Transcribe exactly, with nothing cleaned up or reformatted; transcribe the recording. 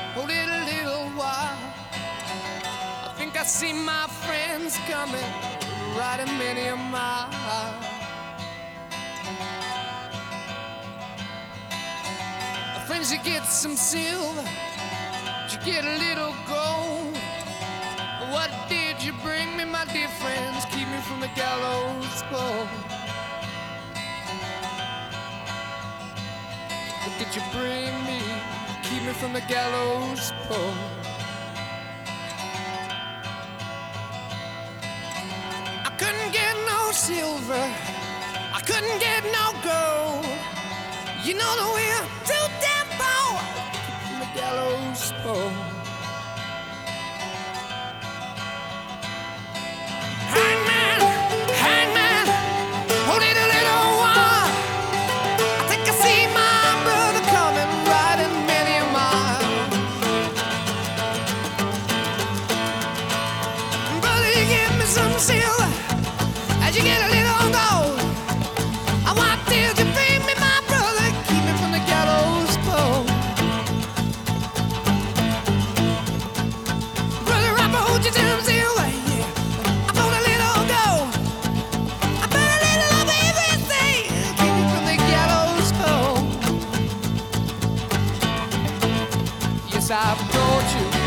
hold it a little while. I think I see my friends coming, riding many a mile. Friends, you get some silver, you get a little gold. What did you bring me, my dear friends? Keep me from the gallows pole. What did you bring me? Keep me from the gallows pole. I couldn't get no silver, I couldn't get no gold. You know that we're too damn poor. Keep from the gallows pole. Hangman, hangman, hold it a little while. I think I see my brother coming, riding many a mile. Brother, you give me some silver as you get a little gold. I want till you bring me my brother, keep me from the gallows pole. Brother, I hold you some silver, yeah. I put a little gold, I put a little of everything, keep me from the gallows pole. Yes, I've told you.